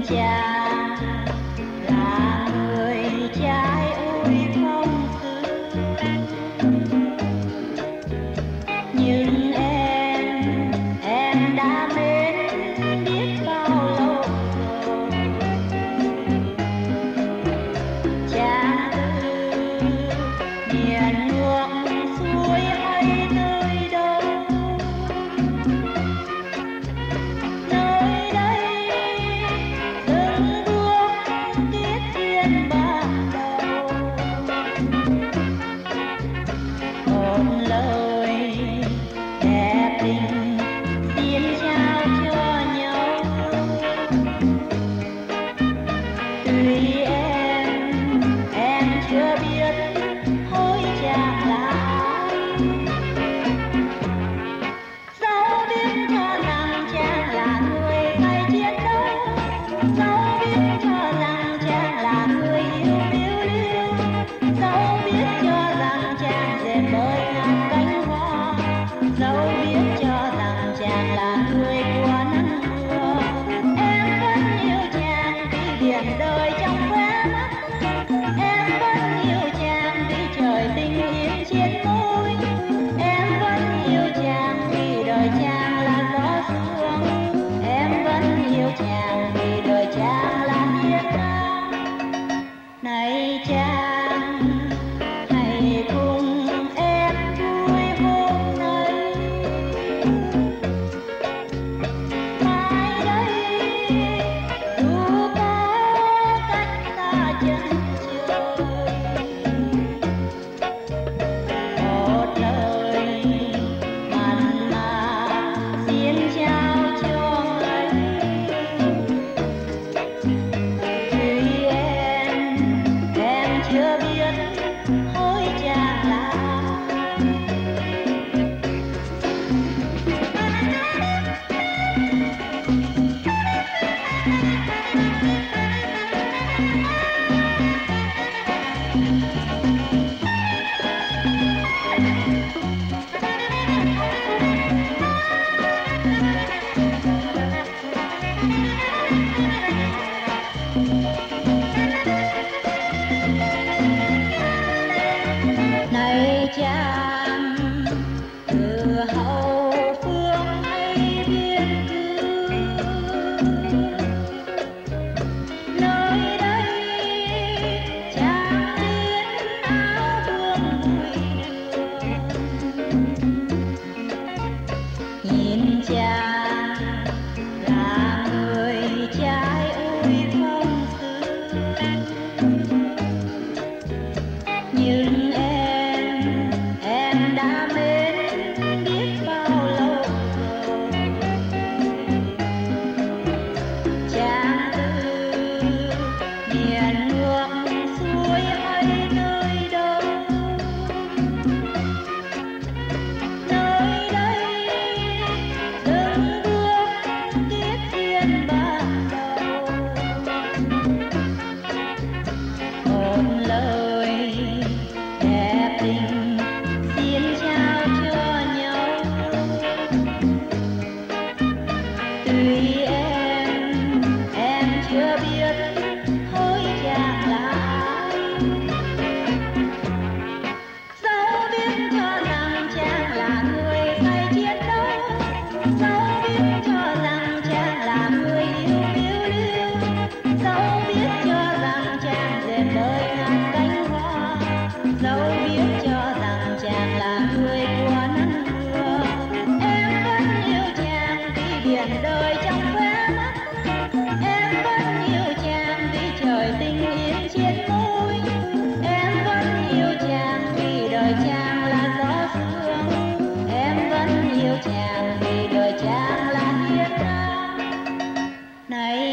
chàng là người trai ôi phong sứ, nhưng em đã mến biết bao lâu rồi. Chàng từ miền nước suối hay nơi đâu, nơi đây từng bước tiết thiên ban đầu. Một lời đẹp tình xin trao cho nhau, tuy em chưa biết hối chàng là ai. Dẫu biết cho rằng chàng là người hay chiến đấu, dẫu biết cho rằng chàng là người yêu phiêu lưu, dẫu biết cho rằng chàng dệt bởi ngàn cánh hoa, dẫu biết cho rằng chàng là người của nắng mưa, em vẫn yêu chàng vì biển đời trong khóe mắt, em vẫn yêu chàng vì trời tình yên trên môi, em vẫn yêu chàng vì đời chàng là gió sương, em vẫn yêu chàng vì đời chàng là thiên đàng. Này chàng, hãy cùng em vui hôm nay, mai đây dù có cách xa chân trời. Một lời mặn mà xin trao cho anh, tuy em chưa biết hối chàng là ai. Này chàng, từ hậu phương hay biên cương, nơi đây chàng biến áo vương bụi đường. Nhìn chàng là người trai ôi phong sứ, nhưng em đã mến biết bao lâu rồi. Chàng từ miền nước suối hay nơi đâu, nơi đây từng bước tiết thiên ban đầu. Một lời đẹp tình xin trao cho nhau, tuy em chưa biết hối chàng là ai. Dẫu biết cho rằng chàng là người hay chiến đấu, dẫu biết cho rằng chàng là người yêu phiêu lưu, dẫu biết cho rằng chàng dệt bởi ngàn cánh hoa, dẫu biết cho rằng chàng là người của nắng mưa, em vẫn yêu chàng vì biển đời trong khóe mắt, em vẫn yêu chàng vì trời tình yên trên môi, em vẫn yêu chàng vì đời chàng là gió sương, em vẫn yêu chàng vì đời chàng là thiên đàng. Này